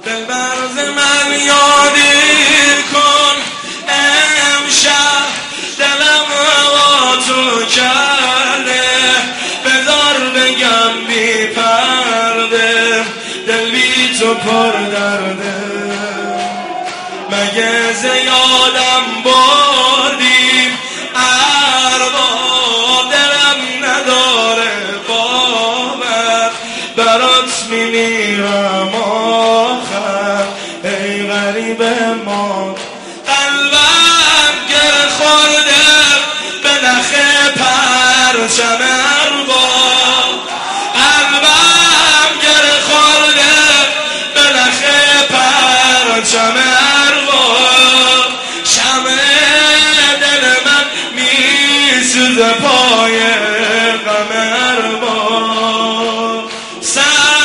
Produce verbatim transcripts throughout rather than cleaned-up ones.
دلبرز من یادی کن امشب دلم هوا تو کرده بذار بگم بی پرده دل بی تو پر درده مگه زیادم بردیم ارباب دلم نداره باور برات میمیرم آخر ای غریب ما قلبم گر خورده به نخ پرچم ارباب قلبم گر خورده به نخ پرچم ارباب شمع دل من میسوزه پای غم ارباب صد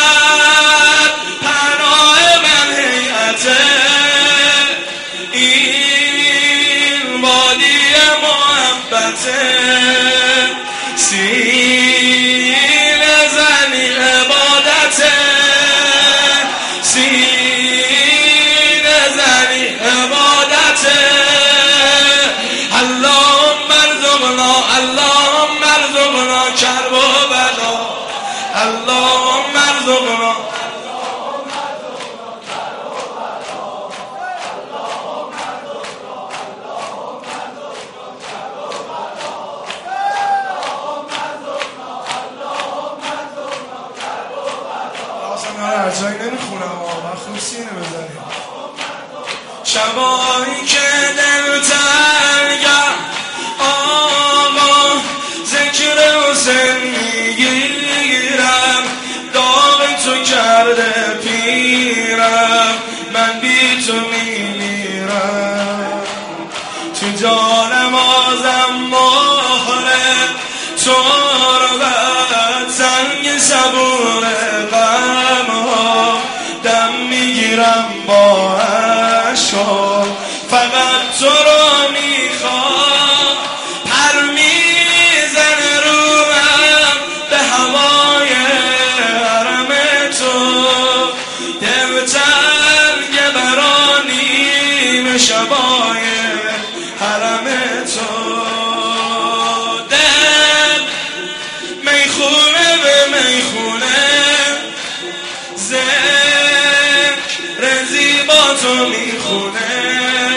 پناه من هیئت این وادی محبته سینه زنی عبادته سینه زنی عبادته اللهم ارزقنا اللهم ارزقنا کرب و بلا اللهم ارزقنا هر جایی نمیخونم من خوب سینه بزنیم شبایی که دل تنگم آقا ذکر حسین میگیرم داغ تو کرده پیرم من بی تو میمیرم تو جانم آزم مهره تربت سنگ صبور غم ها دم میگیرم با عشقا فقط تو رو میخوام پر میزنه روم به هوای حرم تو دل تنگ برانی شبای حرم تو دل میخونه به میخونه ذکر زیبا تو میخونه